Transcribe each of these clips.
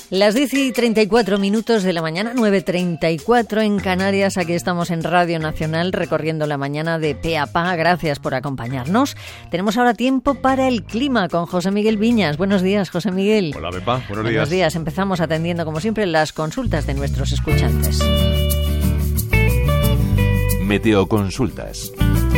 Las 10:34 de la mañana, 9:34 en Canarias. Aquí estamos en Radio Nacional recorriendo la mañana de pe a pa. Gracias por acompañarnos. Tenemos ahora tiempo para el clima con José Miguel Viñas. Buenos días, José Miguel. Hola, Pepa. Buenos días. Buenos días. Empezamos atendiendo, como siempre, las consultas de nuestros escuchantes. Meteoconsultas.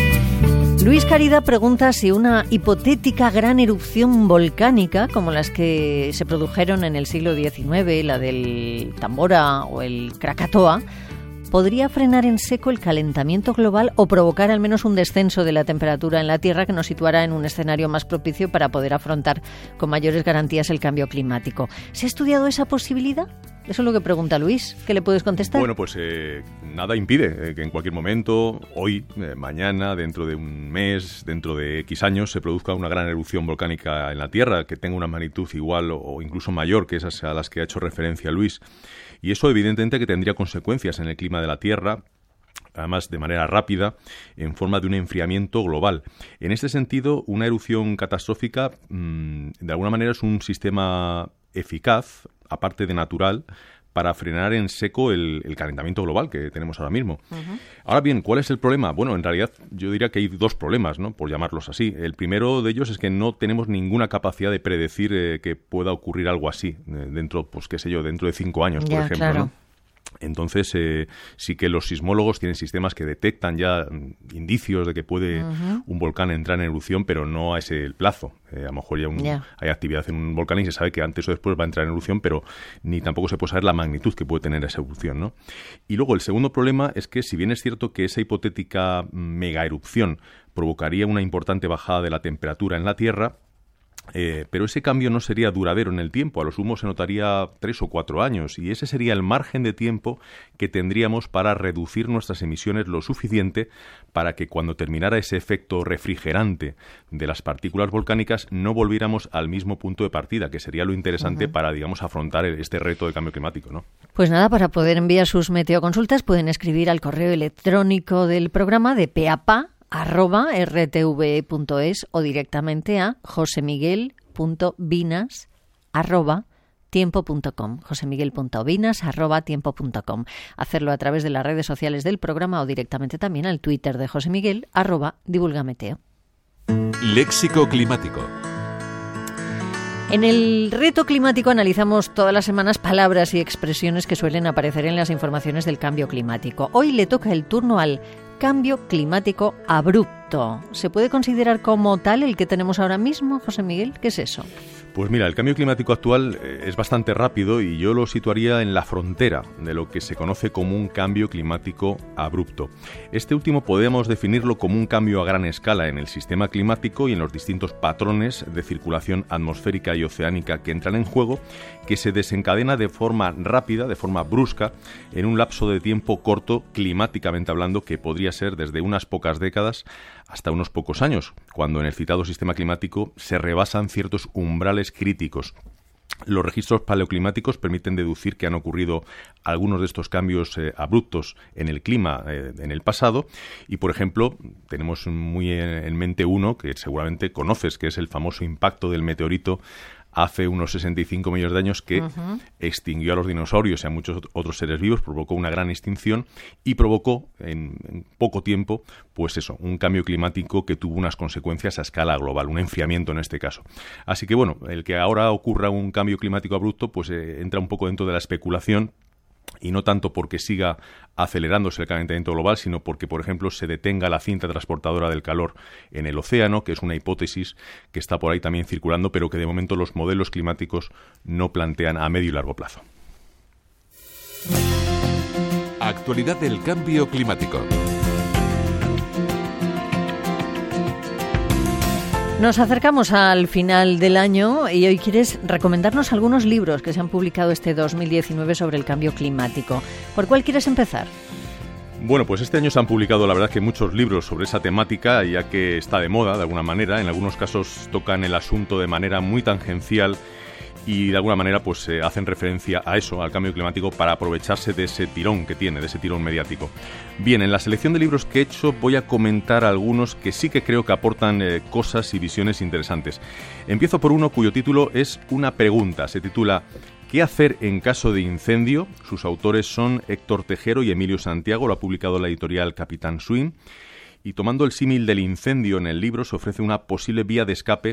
Luis Caridad pregunta si una hipotética gran erupción volcánica, como las que se produjeron en el siglo XIX, la del Tambora o el Krakatoa, podría frenar en seco el calentamiento global o provocar al menos un descenso de la temperatura en la Tierra que nos situara en un escenario más propicio para poder afrontar con mayores garantías el cambio climático. ¿Se ha estudiado esa posibilidad? Eso es lo que pregunta Luis. ¿Qué le puedes contestar? Bueno, pues nada impide que en cualquier momento, hoy, mañana, dentro de un mes, dentro de X años, se produzca una gran erupción volcánica en la Tierra que tenga una magnitud igual o incluso mayor que esas a las que ha hecho referencia Luis. Y eso evidentemente que tendría consecuencias en el clima de la Tierra, además de manera rápida, en forma de un enfriamiento global. En este sentido, una erupción catastrófica, de alguna manera, es un sistema eficaz, aparte de natural, para frenar en seco el calentamiento global que tenemos ahora mismo. Uh-huh. Ahora bien, ¿cuál es el problema? Bueno, en realidad yo diría que hay dos problemas, ¿no?, por llamarlos así. El primero de ellos es que no tenemos ninguna capacidad de predecir que pueda ocurrir algo así dentro, pues qué sé yo, dentro de 5 años, por ejemplo, claro, ¿no? Entonces, sí que los sismólogos tienen sistemas que detectan ya indicios de que puede un volcán entrar en erupción, pero no a ese plazo. A lo mejor ya hay actividad en un volcán y se sabe que antes o después va a entrar en erupción, pero ni tampoco se puede saber la magnitud que puede tener esa erupción, ¿no? Y luego el segundo problema es que, si bien es cierto que esa hipotética mega erupción provocaría una importante bajada de la temperatura en la Tierra, pero ese cambio no sería duradero en el tiempo. A lo sumo se notaría 3 o 4 años, y ese sería el margen de tiempo que tendríamos para reducir nuestras emisiones lo suficiente para que, cuando terminara ese efecto refrigerante de las partículas volcánicas, no volviéramos al mismo punto de partida, que sería lo interesante para, digamos, afrontar este reto de cambio climático, ¿no? Pues nada, para poder enviar sus meteoconsultas pueden escribir al correo electrónico del programa de peapa@rtve.es o directamente a josemiguel.vinas@tiempo.com, josemiguel.vinas@tiempo.com. Hacerlo a través de las redes sociales del programa o directamente también al Twitter de José Miguel, @divulgameteo. Léxico climático. En el reto climático analizamos todas las semanas palabras y expresiones que suelen aparecer en las informaciones del cambio climático. Hoy le toca el turno al cambio climático abrupto. ¿Se puede considerar como tal el que tenemos ahora mismo, José Miguel? ¿Qué es eso? Pues mira, el cambio climático actual es bastante rápido y yo lo situaría en la frontera de lo que se conoce como un cambio climático abrupto. Este último podemos definirlo como un cambio a gran escala en el sistema climático y en los distintos patrones de circulación atmosférica y oceánica que entran en juego, que se desencadena de forma rápida, de forma brusca, en un lapso de tiempo corto, climáticamente hablando, que podría ser desde unas pocas décadas hasta unos pocos años, cuando en el citado sistema climático se rebasan ciertos umbrales críticos. Los registros paleoclimáticos permiten deducir que han ocurrido algunos de estos cambios abruptos en el clima en el pasado, y, por ejemplo, tenemos muy en mente uno que seguramente conoces, que es el famoso impacto del meteorito hace unos 65 millones de años, que extinguió a los dinosaurios y a muchos otros seres vivos, provocó una gran extinción y provocó en poco tiempo, pues eso, un cambio climático que tuvo unas consecuencias a escala global, un enfriamiento en este caso. Así que, bueno, el que ahora ocurra un cambio climático abrupto, pues entra un poco dentro de la especulación, y no tanto porque siga acelerándose el calentamiento global, sino porque, por ejemplo, se detenga la cinta transportadora del calor en el océano, que es una hipótesis que está por ahí también circulando, pero que de momento los modelos climáticos no plantean a medio y largo plazo. Actualidad del cambio climático. Nos acercamos al final del año y hoy quieres recomendarnos algunos libros que se han publicado este 2019 sobre el cambio climático. ¿Por cuál quieres empezar? Bueno, pues este año se han publicado, la verdad, que muchos libros sobre esa temática, ya que está de moda de alguna manera. En algunos casos tocan el asunto de manera muy tangencial y de alguna manera pues hacen referencia a eso, al cambio climático, para aprovecharse de ese tirón que tiene, de ese tirón mediático. Bien, en la selección de libros que he hecho voy a comentar algunos que sí que creo que aportan cosas y visiones interesantes. Empiezo por uno cuyo título es una pregunta, se titula ¿Qué hacer en caso de incendio? Sus autores son Héctor Tejero y Emilio Santiago, lo ha publicado la editorial Capitán Swing. Y tomando el símil del incendio en el libro, se ofrece una posible vía de escape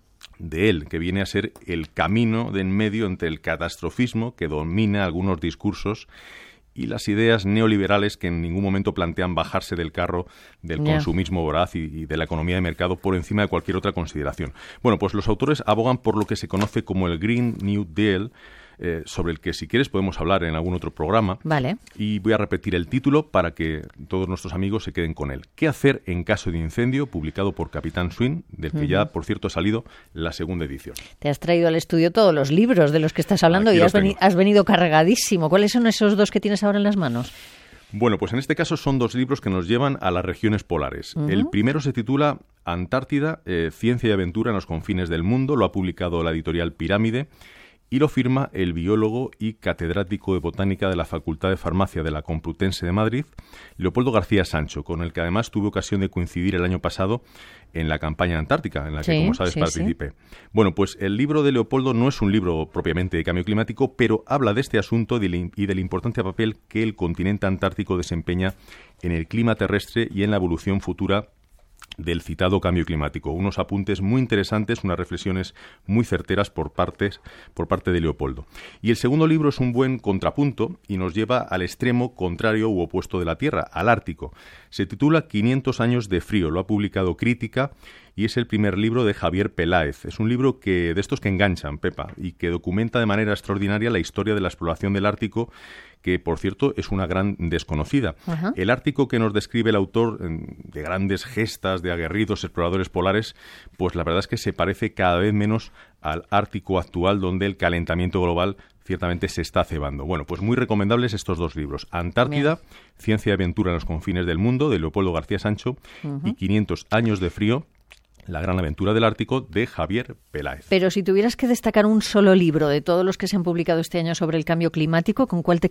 de él, que viene a ser el camino de en medio entre el catastrofismo que domina algunos discursos y las ideas neoliberales que en ningún momento plantean bajarse del carro del consumismo voraz y de la economía de mercado por encima de cualquier otra consideración. Bueno, pues los autores abogan por lo que se conoce como el Green New Deal, sobre el que, si quieres, podemos hablar en algún otro programa. Vale. Y voy a repetir el título para que todos nuestros amigos se queden con él. ¿Qué hacer en caso de incendio?, publicado por Capitán Swing, del que ya, por cierto, ha salido la segunda edición. Te has traído al estudio todos los libros de los que estás hablando y has venido cargadísimo. ¿Cuáles son esos dos que tienes ahora en las manos? Bueno, pues en este caso son dos libros que nos llevan a las regiones polares. El primero se titula Antártida, ciencia y aventura en los confines del mundo. Lo ha publicado la editorial Pirámide. Y lo firma el biólogo y catedrático de botánica de la Facultad de Farmacia de la Complutense de Madrid, Leopoldo García Sancho, con el que además tuve ocasión de coincidir el año pasado en la campaña antártica, en la que, como sabes, participé. Sí. Bueno, pues el libro de Leopoldo no es un libro propiamente de cambio climático, pero habla de este asunto y del importante papel que el continente antártico desempeña en el clima terrestre y en la evolución futura del citado cambio climático. Unos apuntes muy interesantes, unas reflexiones muy certeras por parte de Leopoldo. Y el segundo libro es un buen contrapunto y nos lleva al extremo contrario u opuesto de la Tierra, al Ártico. Se titula 500 años de frío, lo ha publicado Crítica y es el primer libro de Javier Peláez. Es un libro de estos que enganchan, Pepa, y que documenta de manera extraordinaria la historia de la exploración del Ártico, que, por cierto, es una gran desconocida. Ajá. El Ártico que nos describe el autor, de grandes gestas, de aguerridos exploradores polares, pues la verdad es que se parece cada vez menos al Ártico actual, donde el calentamiento global ciertamente se está cebando. Bueno, pues muy recomendables estos dos libros. Antártida, ciencia y aventura en los confines del mundo, de Leopoldo García Sancho, y 500 años de frío, la gran aventura del Ártico, de Javier Peláez. Pero si tuvieras que destacar un solo libro de todos los que se han publicado este año sobre el cambio climático, ¿con cuál te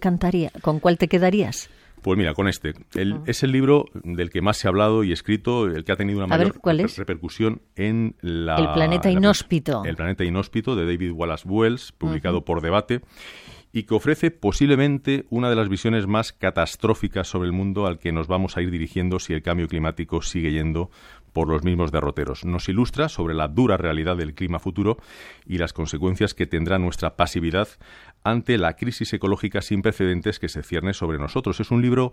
quedarías? Pues mira, con este. Es el libro del que más se ha hablado y escrito, el que ha tenido una mayor repercusión en la... El planeta inhóspito. El planeta inhóspito, de David Wallace Wells, publicado por Debate, y que ofrece posiblemente una de las visiones más catastróficas sobre el mundo al que nos vamos a ir dirigiendo si el cambio climático sigue yendo por los mismos derroteros. Nos ilustra sobre la dura realidad del clima futuro y las consecuencias que tendrá nuestra pasividad ante la crisis ecológica sin precedentes que se cierne sobre nosotros. Es un libro,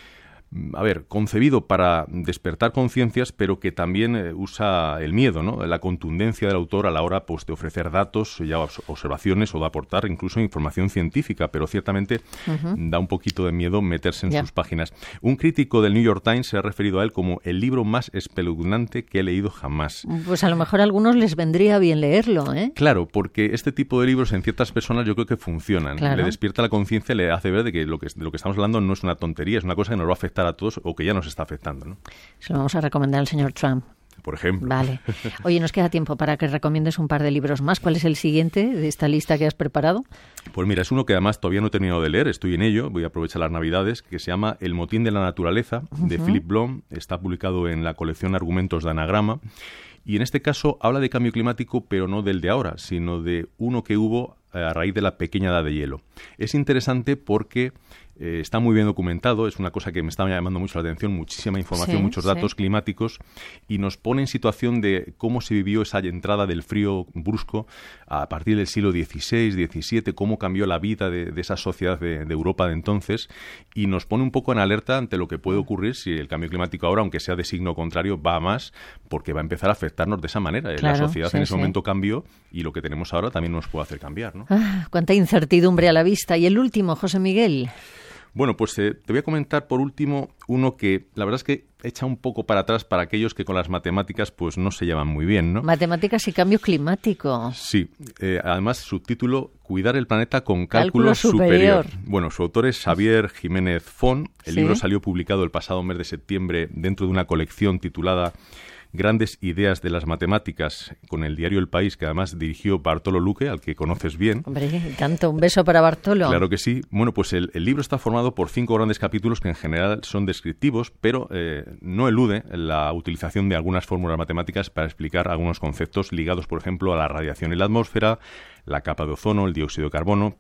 concebido para despertar conciencias, pero que también usa el miedo, ¿no? La contundencia del autor a la hora, pues, de ofrecer datos, ya observaciones o de aportar incluso información científica, pero ciertamente da un poquito de miedo meterse en sus páginas. Un crítico del New York Times se ha referido a él como el libro más espeluznante que he leído jamás. Pues a lo mejor a algunos les vendría bien leerlo, ¿eh? Claro, porque este tipo de libros en ciertas personas yo creo que funcionan. Claro. Le despierta la conciencia, le hace ver de que lo que estamos hablando no es una tontería, es una cosa que nos va a afectar a todos o que ya nos está afectando, ¿no? Se lo vamos a recomendar al señor Trump. Por ejemplo. Vale. Oye, nos queda tiempo para que recomiendes un par de libros más. ¿Cuál es el siguiente de esta lista que has preparado? Pues mira, es uno que además todavía no he terminado de leer, estoy en ello, voy a aprovechar las Navidades, que se llama El motín de la naturaleza, de Philip Blom. Está publicado en la colección Argumentos de Anagrama. Y en este caso habla de cambio climático, pero no del de ahora, sino de uno que hubo a raíz de la pequeña edad de hielo. Es interesante porque está muy bien documentado, es una cosa que me estaba llamando mucho la atención, muchísima información, muchos datos climáticos, y nos pone en situación de cómo se vivió esa entrada del frío brusco a partir del siglo XVI, XVII, cómo cambió la vida de esa sociedad de Europa de entonces, y nos pone un poco en alerta ante lo que puede ocurrir si el cambio climático ahora, aunque sea de signo contrario, va a más, porque va a empezar a afectarnos de esa manera. Claro, la sociedad en ese momento cambió y lo que tenemos ahora también nos puede hacer cambiar, ¿no? Cuánta incertidumbre a la vista. Y el último, José Miguel. Bueno, pues te voy a comentar por último uno que la verdad es que echa un poco para atrás para aquellos que con las matemáticas pues no se llevan muy bien, ¿no? Matemáticas y cambio climático. Sí, además subtítulo Cuidar el planeta con cálculo superior. Bueno, su autor es Xavier Jiménez Font. El libro salió publicado el pasado mes de septiembre dentro de una colección titulada Grandes ideas de las matemáticas, con el diario El País, que además dirigió Bartolo Luque, al que conoces bien. Hombre, tanto, un beso para Bartolo. Claro que sí. Bueno, pues el libro está formado por 5 grandes capítulos que en general son descriptivos, pero no elude la utilización de algunas fórmulas matemáticas para explicar algunos conceptos ligados, por ejemplo, a la radiación en la atmósfera, la capa de ozono, el dióxido de carbono.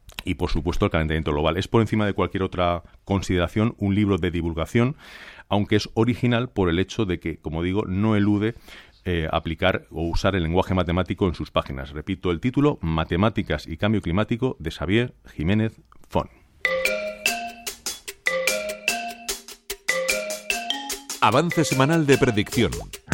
y, por supuesto, el calentamiento global. Es, por encima de cualquier otra consideración, un libro de divulgación, aunque es original por el hecho de que, como digo, no elude aplicar o usar el lenguaje matemático en sus páginas. Repito el título: Matemáticas y Cambio Climático, de Xavier Jiménez Font. Avance semanal de predicción.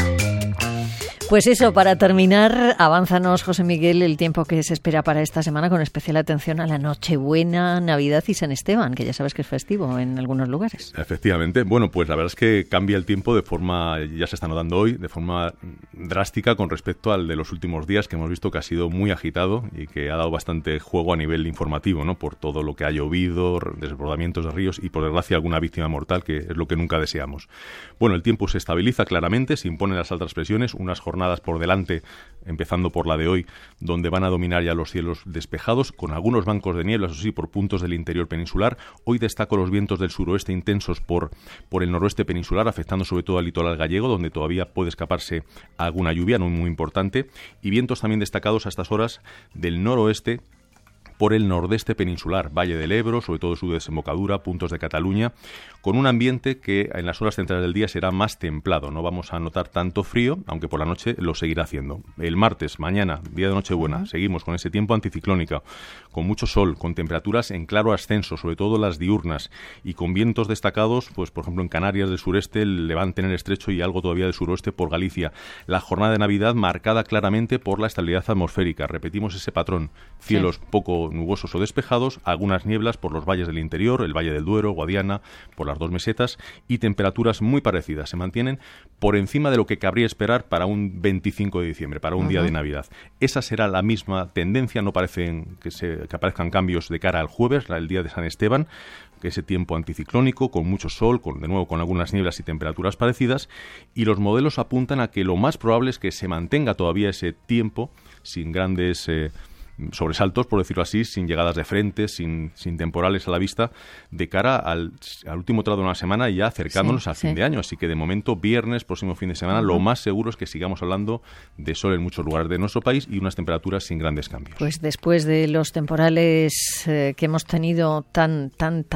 Pues eso, para terminar, avánzanos, José Miguel, el tiempo que se espera para esta semana, con especial atención a la Nochebuena, Navidad y San Esteban, que ya sabes que es festivo en algunos lugares. Efectivamente. Bueno, pues la verdad es que cambia el tiempo de forma, ya se está notando hoy, de forma drástica con respecto al de los últimos días, que hemos visto que ha sido muy agitado y que ha dado bastante juego a nivel informativo, ¿no? Por todo lo que ha llovido, desbordamientos de ríos y, por desgracia, alguna víctima mortal, que es lo que nunca deseamos. Bueno, el tiempo se estabiliza claramente, se imponen las altas presiones, unas jornadas por delante, empezando por la de hoy, donde van a dominar ya los cielos despejados, con algunos bancos de niebla, eso sí, por puntos del interior peninsular. Hoy destaco los vientos del suroeste intensos por el noroeste peninsular, afectando sobre todo al litoral gallego, donde todavía puede escaparse alguna lluvia, no muy importante, y vientos también destacados a estas horas del noroeste por el nordeste peninsular, Valle del Ebro, sobre todo su desembocadura, puntos de Cataluña, con un ambiente que en las horas centrales del día será más templado. No vamos a notar tanto frío, aunque por la noche lo seguirá haciendo. El martes, mañana, día de Nochebuena, seguimos con ese tiempo anticiclónico, con mucho sol, con temperaturas en claro ascenso, sobre todo las diurnas, y con vientos destacados, pues por ejemplo en Canarias del sureste, el levante en el estrecho y algo todavía del suroeste por Galicia. La jornada de Navidad marcada claramente por la estabilidad atmosférica. Repetimos ese patrón: cielos poco nubosos o despejados, algunas nieblas por los valles del interior, el Valle del Duero, Guadiana, por las dos mesetas, y temperaturas muy parecidas. Se mantienen por encima de lo que cabría esperar para un 25 de diciembre, para un día de Navidad. Esa será la misma tendencia, no parecen que aparezcan cambios de cara al jueves, el día de San Esteban, que ese tiempo anticiclónico, con mucho sol, de nuevo con algunas nieblas y temperaturas parecidas, y los modelos apuntan a que lo más probable es que se mantenga todavía ese tiempo sin grandes sobresaltos, por decirlo así, sin llegadas de frente, sin temporales a la vista, de cara al último tramo de una semana, ya acercándonos al fin de año. Así que de momento, viernes, próximo fin de semana, lo más seguro es que sigamos hablando de sol en muchos lugares de nuestro país y unas temperaturas sin grandes cambios. Pues después de los temporales que hemos tenido tan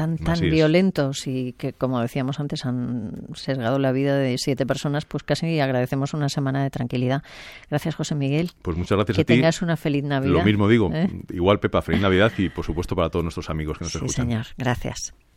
violentos y que, como decíamos antes, han sesgado la vida de 7 personas, pues casi agradecemos una semana de tranquilidad. Gracias, José Miguel. Pues muchas gracias a ti. Que tengas una feliz Navidad. Lo mismo digo. Igual, Pepa, feliz Navidad y, por supuesto, para todos nuestros amigos que nos escuchan. Sí, señor. Gracias.